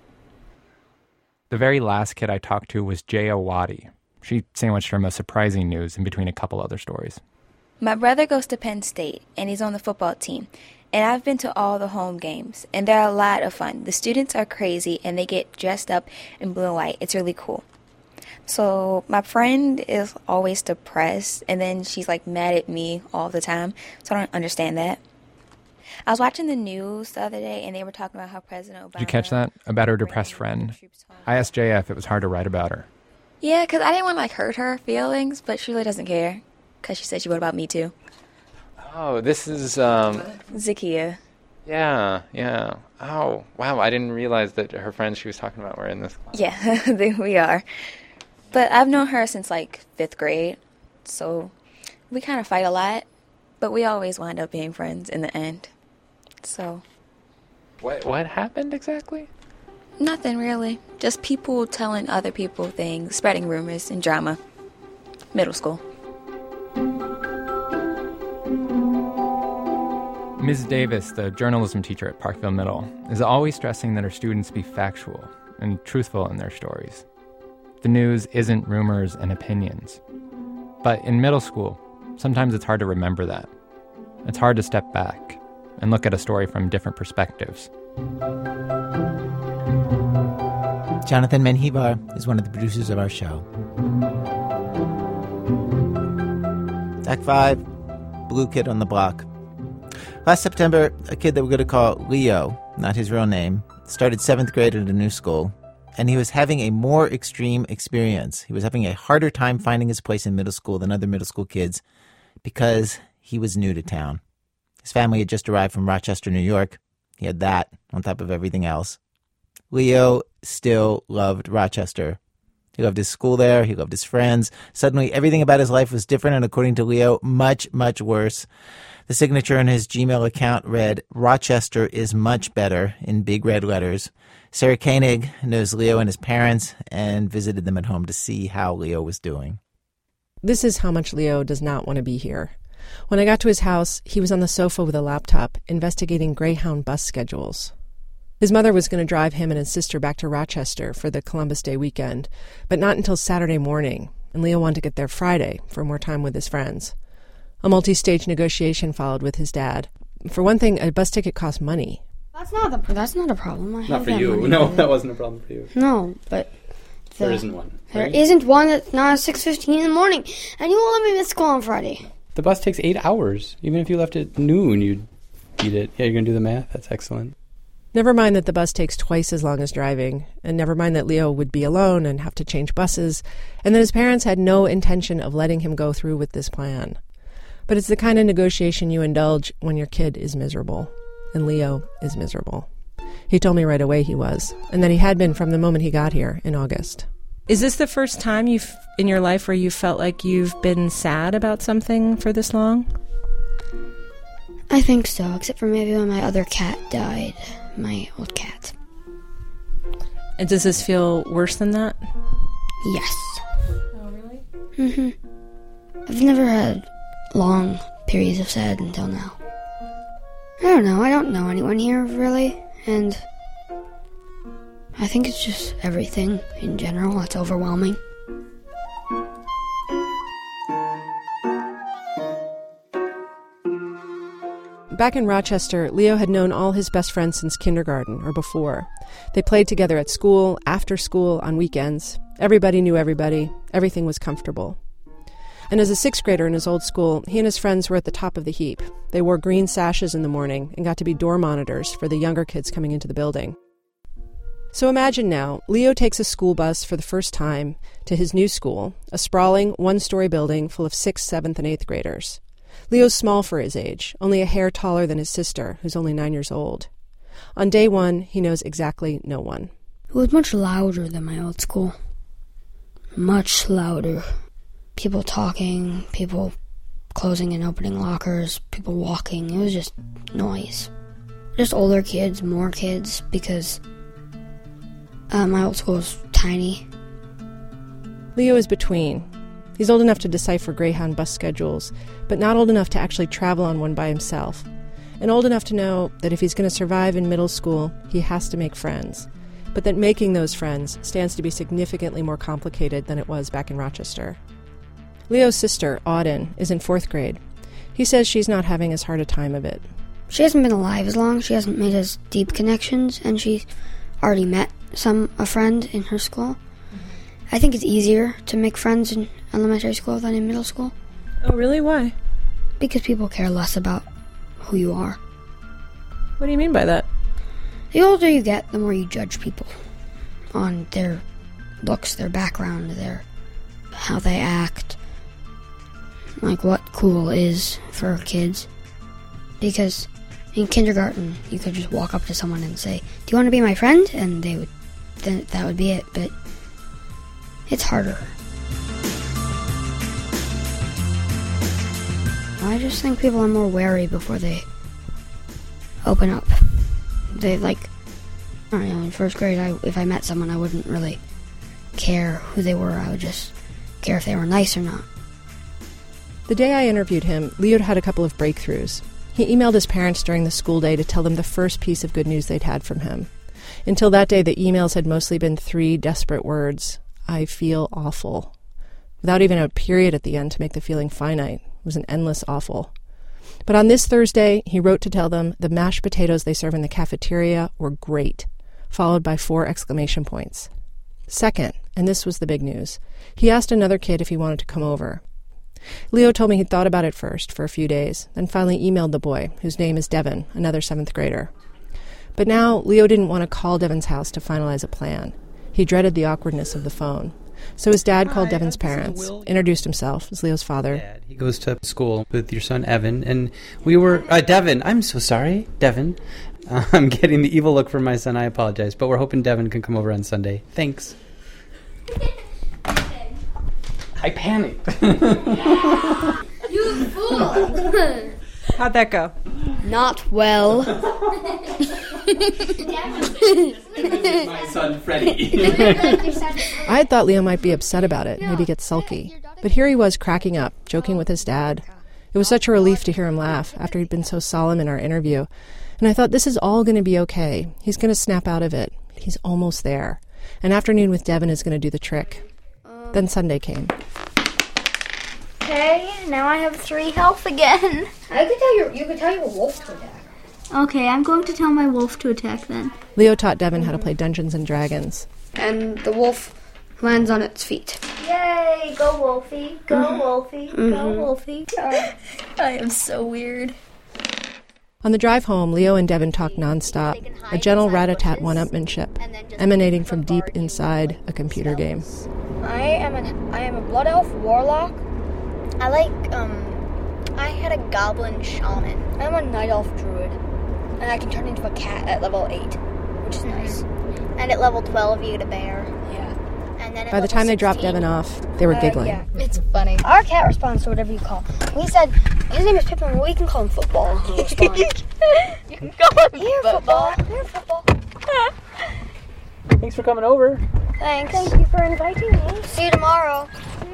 The very last kid I talked to was Jaya Wadi. She sandwiched her most surprising news in between a couple other stories. My brother goes to Penn State, and he's on the football team. And I've been to all the home games, and they're a lot of fun. The students are crazy, and they get dressed up in blue and white. It's really cool. So my friend is always depressed, and then she's like mad at me all the time. So I don't understand that. I was watching the news the other day, and they were talking about how President Obama... Did you catch that? About her depressed friend? I asked Jaya if it was hard to write about her. Yeah, because I didn't want to like hurt her feelings, but she really doesn't care. Because she said she wrote about me too. Oh, this is... Zakiya. Yeah. Oh, wow, I didn't realize that her friends she was talking about were in this class. Yeah, we are. But I've known her since like 5th grade, so we kind of fight a lot, but we always wind up being friends in the end. So... What happened exactly? Nothing really. Just people telling other people things, spreading rumors and drama. Middle school. Ms. Davis, the journalism teacher at Parkville Middle, is always stressing that her students be factual and truthful in their stories. The news isn't rumors and opinions. But in middle school, sometimes it's hard to remember that. It's hard to step back and look at a story from different perspectives. Jonathan Menjivar is one of the producers of our show. Act 5, Blue Kid on the Block. Last September, a kid that we're going to call Leo, not his real name, started 7th grade at a new school, and he was having a more extreme experience. He was having a harder time finding his place in middle school than other middle school kids because he was new to town. His family had just arrived from Rochester, New York. He had that on top of everything else. Leo still loved Rochester. He loved his school there. He loved his friends. Suddenly, everything about his life was different, and according to Leo, much, much worse. The signature on his Gmail account read, "Rochester is much better," in big red letters. Sarah Koenig knows Leo and his parents and visited them at home to see how Leo was doing. This is how much Leo does not want to be here. When I got to his house, he was on the sofa with a laptop, investigating Greyhound bus schedules. His mother was going to drive him and his sister back to Rochester for the Columbus Day weekend, but not until Saturday morning, and Leo wanted to get there Friday for more time with his friends. A multi-stage negotiation followed with his dad. For one thing, a bus ticket costs money. That's not a problem. Not for you. No, that wasn't a problem for you. No, but there isn't one. There isn't one that's not at 6:15 in the morning, and you won't let me miss school on Friday. The bus takes 8 hours. Even if you left at noon, you'd beat it. Yeah, you're going to do the math? That's excellent. Never mind that the bus takes twice as long as driving, and never mind that Leo would be alone and have to change buses, and that his parents had no intention of letting him go through with this plan. But it's the kind of negotiation you indulge when your kid is miserable, and Leo is miserable. He told me right away he was, and that he had been from the moment he got here in August. Is this the first time in your life where you felt like you've been sad about something for this long? I think so, except for maybe when my other cat died. My old cat. And does this feel worse than that? Yes. Oh, really? Mm-hmm. I've never had long periods of sad until now. I don't know. I don't know anyone here, really. And I think it's just everything in general that's overwhelming. Back in Rochester, Leo had known all his best friends since kindergarten or before. They played together at school, after school, on weekends. Everybody knew everybody. Everything was comfortable. And as a 6th grader in his old school, he and his friends were at the top of the heap. They wore green sashes in the morning and got to be door monitors for the younger kids coming into the building. So imagine now, Leo takes a school bus for the first time to his new school, a sprawling, one-story building full of 6th, 7th, and 8th graders. Leo's small for his age, only a hair taller than his sister, who's only 9 years old. On day one, he knows exactly no one. It was much louder than my old school. Much louder. People talking, people closing and opening lockers, people walking. It was just noise. Just older kids, more kids, because my old school was tiny. Leo is between. He's old enough to decipher Greyhound bus schedules, but not old enough to actually travel on one by himself, and old enough to know that if he's going to survive in middle school, he has to make friends, but that making those friends stands to be significantly more complicated than it was back in Rochester. Leo's sister, Auden, is in 4th grade. He says she's not having as hard a time of it. She hasn't been alive as long, she hasn't made as deep connections, and she's already met a friend in her school. I think it's easier to make friends in elementary school than in middle school. Oh, really? Why? Because people care less about who you are. What do you mean by that? The older you get, the more you judge people on their looks, their background, how they act, like what cool is for kids. Because in kindergarten, you could just walk up to someone and say, "Do you want to be my friend?" And that would be it. But it's harder. I just think people are more wary before they open up. I don't know, in 1st grade, if I met someone, I wouldn't really care who they were. I would just care if they were nice or not. The day I interviewed him, Leo had a couple of breakthroughs. He emailed his parents during the school day to tell them the first piece of good news they'd had from him. Until that day, the emails had mostly been 3 desperate words: "I feel awful," without even a period at the end to make the feeling finite, was an endless awful. But on this Thursday, he wrote to tell them the mashed potatoes they serve in the cafeteria were great, followed by 4 exclamation points. Second, and this was the big news, he asked another kid if he wanted to come over. Leo told me he'd thought about it first for a few days, then finally emailed the boy, whose name is Devin, another 7th grader. But now, Leo didn't want to call Devin's house to finalize a plan. He dreaded the awkwardness of the phone. So his dad called Devin's parents, introduced himself as Leo's father. Dad, he goes to school with your son, Evan, and we were... Devin, I'm so sorry, Devin. I'm getting the evil look from my son, I apologize, but we're hoping Devin can come over on Sunday. Thanks. I panicked. You fool! How'd that go? Not well. My son, Freddie. I had thought Leo might be upset about it, maybe get sulky. But here he was cracking up, joking with his dad. It was such a relief to hear him laugh after he'd been so solemn in our interview. And I thought, this is all going to be okay. He's going to snap out of it. He's almost there. An afternoon with Devin is going to do the trick. Then Sunday came. Okay, now I have 3 health again. You could tell your wolf to attack. Okay, I'm going to tell my wolf to attack then. Leo taught Devin how to play Dungeons and Dragons. And the wolf lands on its feet. Yay! Go Wolfie! Go Wolfie! Go Wolfie! I am so weird. On the drive home, Leo and Devin talked nonstop, a gentle rat-a-tat one-upmanship, emanating from deep inside a computer game. I am a blood elf warlock. I had a goblin shaman. I'm a night elf druid. And I can turn into a cat at level 8, which is nice. And at level 12, you get a bear. Yeah. And then By the time they dropped Devin off, they were giggling. Yeah, it's funny. Our cat responds to whatever you call. We said, his name is Pippin, but we can call him Football. He'll respond. You can call him Here, Football. Here, Football. Thanks for coming over. Thanks. Thank you for inviting me. See you tomorrow.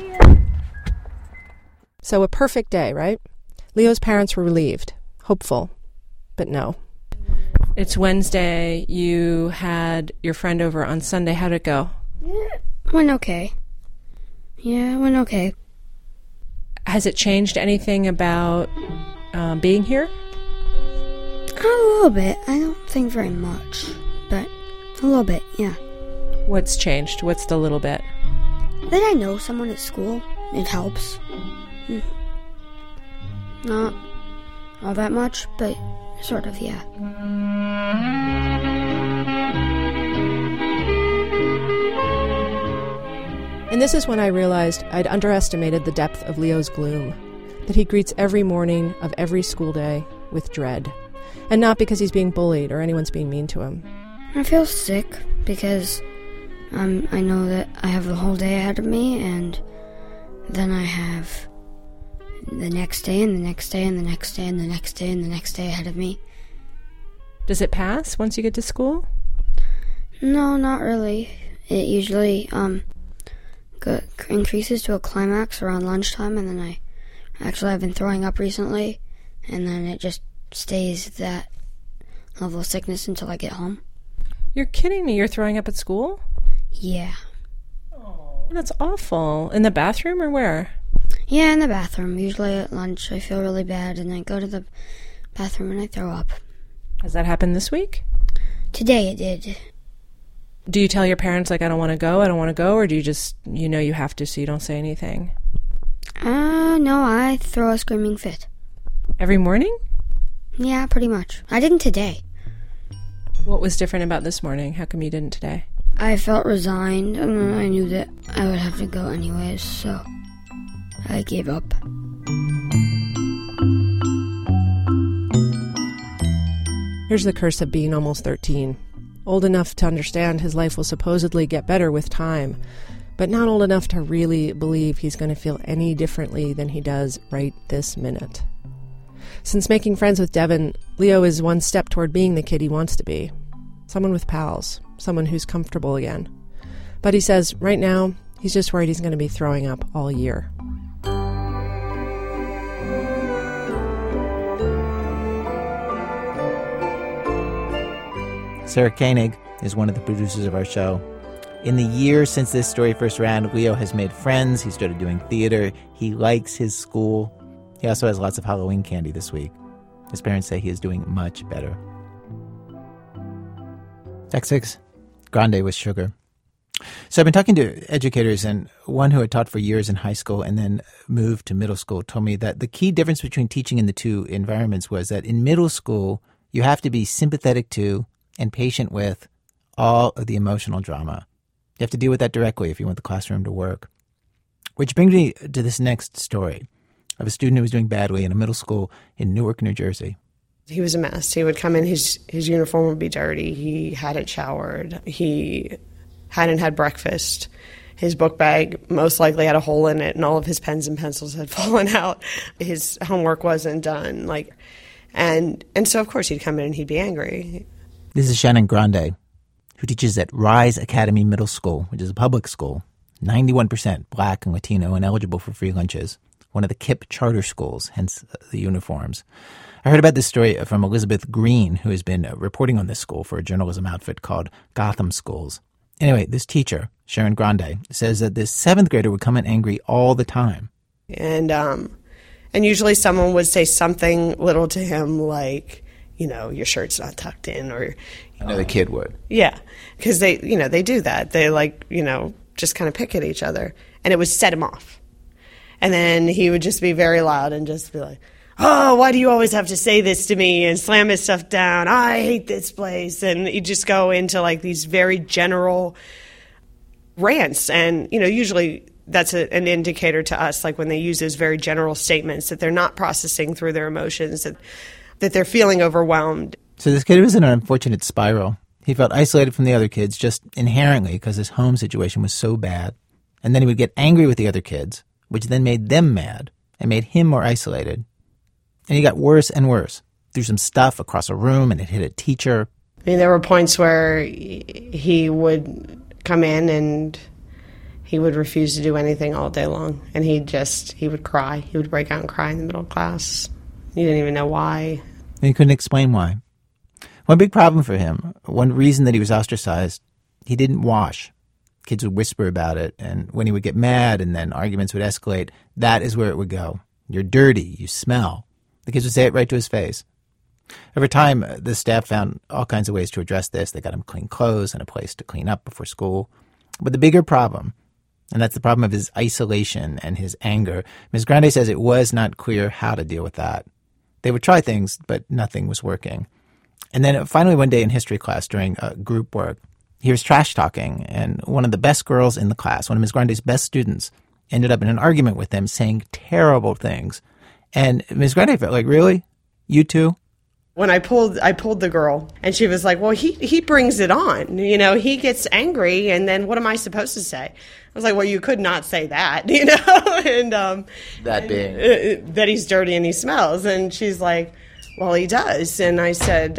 So a perfect day, right? Leo's parents were relieved, hopeful, but no. It's Wednesday. You had your friend over on Sunday. How'd it go? Yeah, went okay. Yeah, it went okay. Has it changed anything about being here? A little bit. I don't think very much, but a little bit, yeah. What's changed? What's the little bit? That I know someone at school. It helps. Not all that much, but sort of, yeah. And this is when I realized I'd underestimated the depth of Leo's gloom, that he greets every morning of every school day with dread. And not because he's being bullied or anyone's being mean to him. I feel sick because I know that I have the whole day ahead of me, and then I have the next day and the next day and the next day and the next day and the next day ahead of me. Does it pass once you get to school? No, not really. It usually increases to a climax around lunchtime, and then I've been throwing up recently, and then it just stays that level of sickness until I get home. You're kidding me. You're throwing up at school? Yeah. Oh, that's awful. In the bathroom or where? Yeah, in the bathroom. Usually at lunch I feel really bad, and I go to the bathroom and I throw up. Has that happened this week? Today it did. Do you tell your parents, I don't want to go, or do you just, you have to, so you don't say anything? No, I throw a screaming fit. Every morning? Yeah, pretty much. I didn't today. What was different about this morning? How come you didn't today? I felt resigned, and I knew that I would have to go anyways, so I gave up. Here's the curse of being almost 13. Old enough to understand his life will supposedly get better with time, but not old enough to really believe he's going to feel any differently than he does right this minute. Since making friends with Devin, Leo is one step toward being the kid he wants to be. Someone with pals, someone who's comfortable again. But he says right now, he's just worried he's going to be throwing up all year. Sarah Koenig is one of the producers of our show. In the year since this story first ran, Leo has made friends. He started doing theater. He likes his school. He also has lots of Halloween candy this week. His parents say he is doing much better. Act 6, Grande with sugar. So I've been talking to educators, and one who had taught for years in high school and then moved to middle school told me that the key difference between teaching in the two environments was that in middle school, you have to be sympathetic to and patient with all of the emotional drama. You have to deal with that directly if you want the classroom to work. Which brings me to this next story of a student who was doing badly in a middle school in Newark, New Jersey. He was a mess. He would come in, his uniform would be dirty. He hadn't showered. He hadn't had breakfast. His book bag most likely had a hole in it, and all of his pens and pencils had fallen out. His homework wasn't done. And so, of course, he'd come in and he'd be angry. This is Shannon Grande, who teaches at Rise Academy Middle School, which is a public school, 91% Black and Latino and eligible for free lunches, one of the KIPP charter schools, hence the uniforms. I heard about this story from Elizabeth Green, who has been reporting on this school for a journalism outfit called Gotham Schools. Anyway, this teacher, Sharon Grande, says that this 7th grader would come in angry all the time. And usually someone would say something little to him like, your shirt's not tucked in, or another kid would. Yeah, because they do that. They just kind of pick at each other, and it would set him off. And then he would just be very loud and just be like, "Oh, why do you always have to say this to me?" and slam his stuff down. "I hate this place." And he'd just go into these very general rants. And, usually that's an indicator to us, when they use those very general statements, that they're not processing through their emotions, that they're feeling overwhelmed. So this kid was in an unfortunate spiral. He felt isolated from the other kids just inherently because his home situation was so bad. And then he would get angry with the other kids, which then made them mad and made him more isolated. And he got worse and worse. Threw some stuff across a room and it hit a teacher. There were points where he would come in and he would refuse to do anything all day long. And he would cry. He would break out and cry in the middle of class. He didn't even know why. And he couldn't explain why. One big problem for him, one reason that he was ostracized, he didn't wash. Kids would whisper about it, and when he would get mad and then arguments would escalate, that is where it would go. "You're dirty, you smell." The kids would say it right to his face. Over time, the staff found all kinds of ways to address this. They got him clean clothes and a place to clean up before school. But the bigger problem, and that's the problem of his isolation and his anger, Ms. Grande says it was not clear how to deal with that. They would try things, but nothing was working. And then finally one day in history class during group work, he was trash talking, and one of the best girls in the class, one of Ms. Grande's best students, ended up in an argument with him saying terrible things. And Ms. Grande felt like, really? You too? When I pulled the girl, and she was like, "Well, he brings it on. He gets angry, and then what am I supposed to say?" I was like, "Well, you could not say that, and that being that he's dirty and he smells." And she's like, "Well, he does." And I said,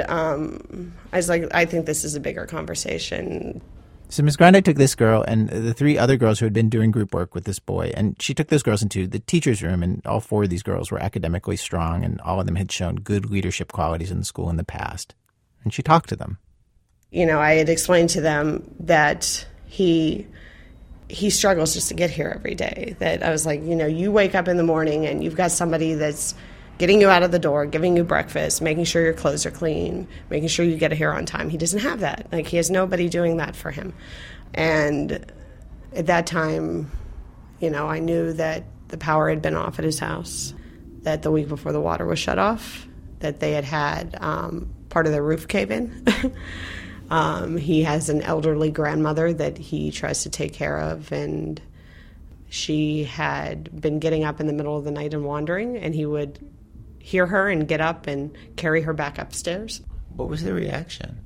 I think this is a bigger conversation. So Ms. Grande took this girl and the 3 other girls who had been doing group work with this boy, and she took those girls into the teacher's room, and all 4 of these girls were academically strong, and all of them had shown good leadership qualities in the school in the past. And she talked to them. I had explained to them that he struggles just to get here every day. That I was like, you wake up in the morning and you've got somebody that's getting you out of the door, giving you breakfast, making sure your clothes are clean, making sure you get here on time. He doesn't have that. He has nobody doing that for him. And at that time, I knew that the power had been off at his house, that the week before the water was shut off, that they had part of their roof cave in. He has an elderly grandmother that he tries to take care of, and she had been getting up in the middle of the night and wandering, and he would hear her and get up and carry her back upstairs. What was the reaction?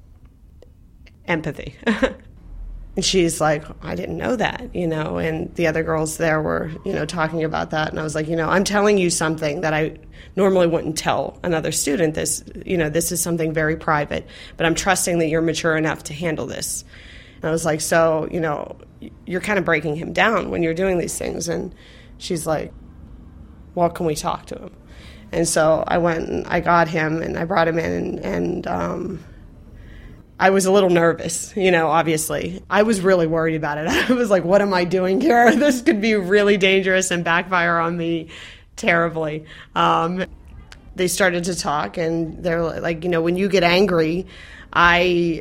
Empathy. And she's like, "I didn't know that," and the other girls there were, talking about that. And I was like, I'm telling you something that I normally wouldn't tell another student. This is something very private, but I'm trusting that you're mature enough to handle this. And I was like, "So, you're kind of breaking him down when you're doing these things." And she's like, "Well, can we talk to him?" And so I went and I got him and I brought him in, and I was a little nervous, obviously. I was really worried about it. I was like, what am I doing here? This could be really dangerous and backfire on me. terribly. They started to talk, and they're like, when you get angry, we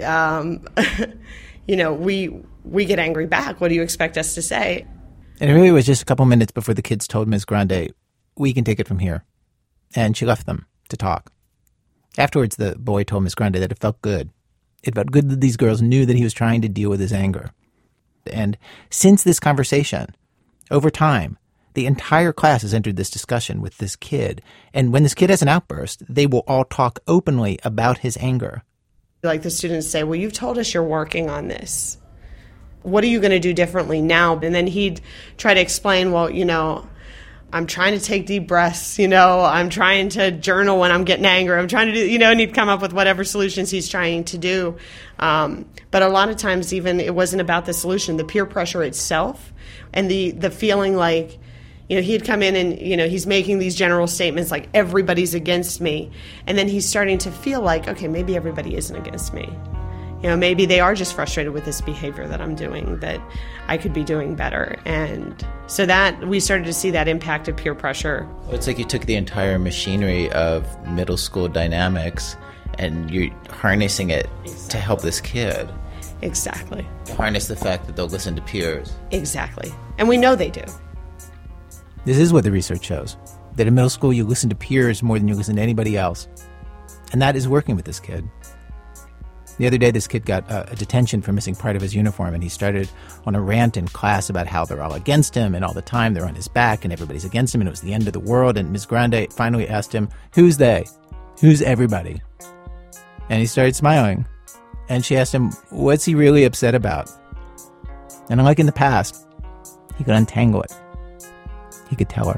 get angry back. What do you expect us to say? And it really was just a couple minutes before the kids told Ms. Grande, we can take it from here. And she left them to talk. Afterwards, the boy told Ms. Grande that it felt good. It felt good that these girls knew that he was trying to deal with his anger. And since this conversation, over time, the entire class has entered this discussion with this kid. And when this kid has an outburst, they will all talk openly about his anger. Like the students say, well, you've told us you're working on this. What are you going to do differently now? And then he'd try to explain, well, I'm trying to take deep breaths, I'm trying to journal when I'm getting angry. I'm trying to do, and he'd come up with whatever solutions he's trying to do. But a lot of times even it wasn't about the solution, the peer pressure itself and the feeling like, he'd come in and, he's making these general statements like everybody's against me. And then he's starting to feel like, okay, maybe everybody isn't against me. Maybe they are just frustrated with this behavior that I'm doing, that I could be doing better. And so that we started to see that impact of peer pressure. Well, it's like you took the entire machinery of middle school dynamics and you're harnessing it to help this kid. Exactly. Harness the fact that they'll listen to peers. Exactly. And we know they do. This is what the research shows, that in middle school you listen to peers more than you listen to anybody else. And that is working with this kid. The other day, this kid got a detention for missing part of his uniform, and he started on a rant in class about how they're all against him, and all the time they're on his back, and everybody's against him, and it was the end of the world. And Ms. Grande finally asked him, who's they? Who's everybody? And he started smiling. And she asked him, what's he really upset about? And unlike in the past, he could untangle it. He could tell her.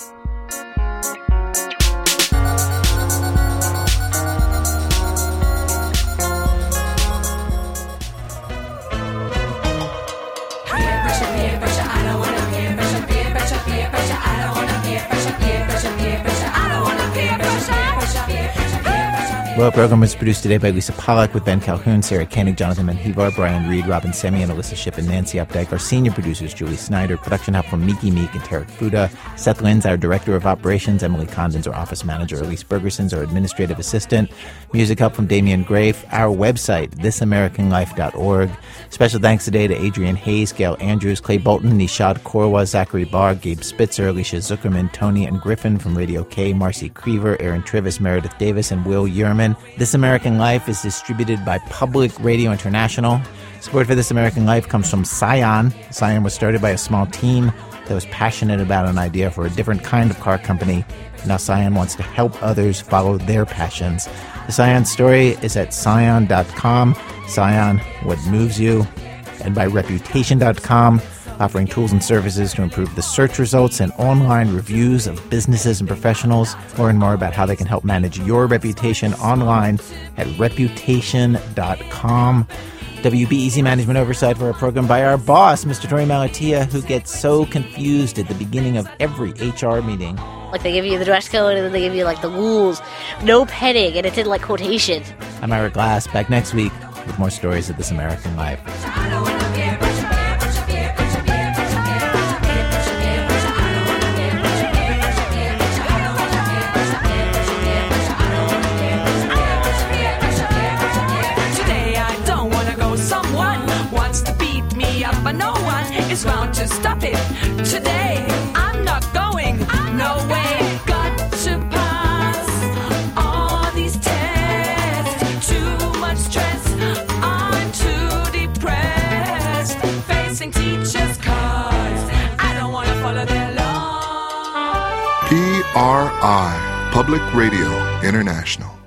Well, the program was produced today by Lisa Pollack with Ben Calhoun, Sarah Koenig, Jonathan Menjivar, Brian Reed, Robin Semien, Alyssa Shipp, and Nancy Updike. Our senior producers, Julie Snyder. Production help from Miki Meek and Tarek Fuda. Seth Lynn's our director of operations. Emily Condon's our office manager. Elise Bergerson's our administrative assistant. Music help from Damian Grafe. Our website, thisamericanlife.org. Special thanks today to Adrian Hayes, Gail Andrews, Clay Bolton, Nishad Korwa, Zachary Barr, Gabe Spitzer, Alicia Zuckerman, Tony and Griffin from Radio K, Marcy Creever, Aaron Trivis, Meredith Davis, and Will Yerman. This American Life is distributed by Public Radio International. Support for This American Life comes from Scion. Scion was started by a small team that was passionate about an idea for a different kind of car company. Now Scion wants to help others follow their passions. The Scion story is at Scion.com. Scion, what moves you. And by Reputation.com, offering tools and services to improve the search results and online reviews of businesses and professionals. Learn more about how they can help manage your reputation online at Reputation.com. WBEZ Management Oversight for our program by our boss, Mr. Tori Malatia, who gets so confused at the beginning of every HR meeting. Like they give you the dress code and then they give you like the rules. No petting, and it's in like quotations. I'm Ira Glass, back next week with more stories of This American Life. But no one is bound to stop it. Today, I'm not going, no way. Got to pass all these tests. Too much stress, I'm too depressed. Facing teachers' cards, I don't want to follow their law. PRI, Public Radio International.